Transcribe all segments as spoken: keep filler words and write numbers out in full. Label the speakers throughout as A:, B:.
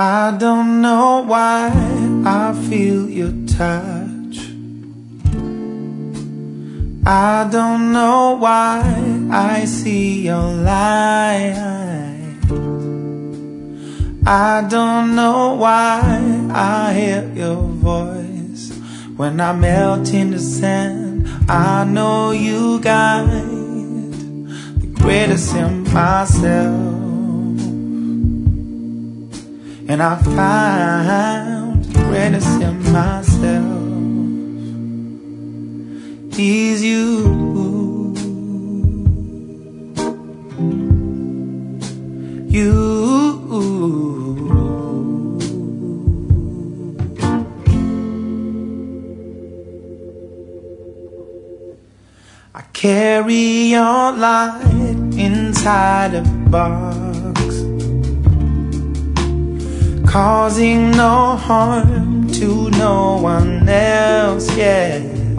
A: I don't know why I feel your touch. I don't know why I see your light. I don't know why I hear your voice. When I melt in the sand, I know you guide the greatest in myself. And I found the greatest in myself. He's you. You. I carry your light inside a box, causing no harm to no one else, yeah.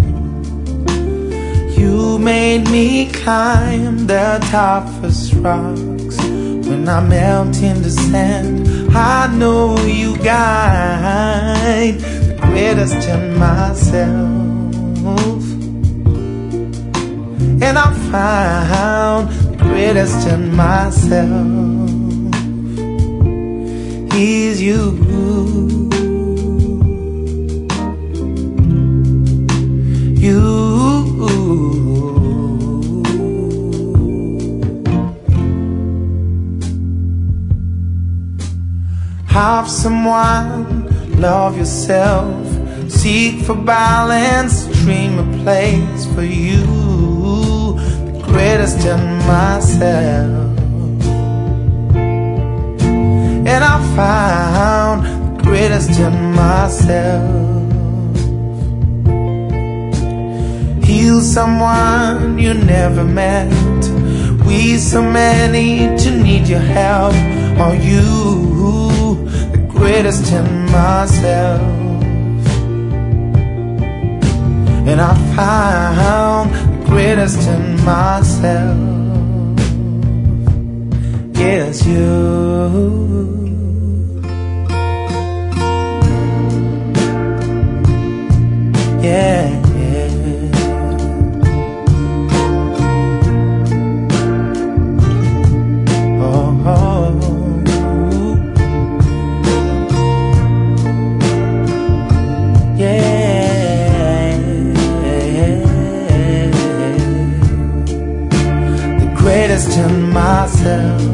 A: You made me climb the toughest rocks. When I melt in the sand, I know you guide the greatest in myself. And I found the greatest in myself. He's you. You. Have someone, love yourself, seek for balance, dream a place for you, the greatest in myself. And I found the greatest in myself. Heal someone you never met. We so many to need your help. Are you the greatest in myself? And I found the greatest in myself. Yes, you. Yeah, yeah. Oh, oh. Yeah. The greatest in myself.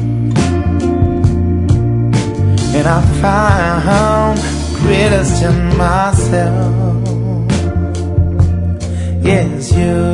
A: And I found the greatest in myself. Yes, you.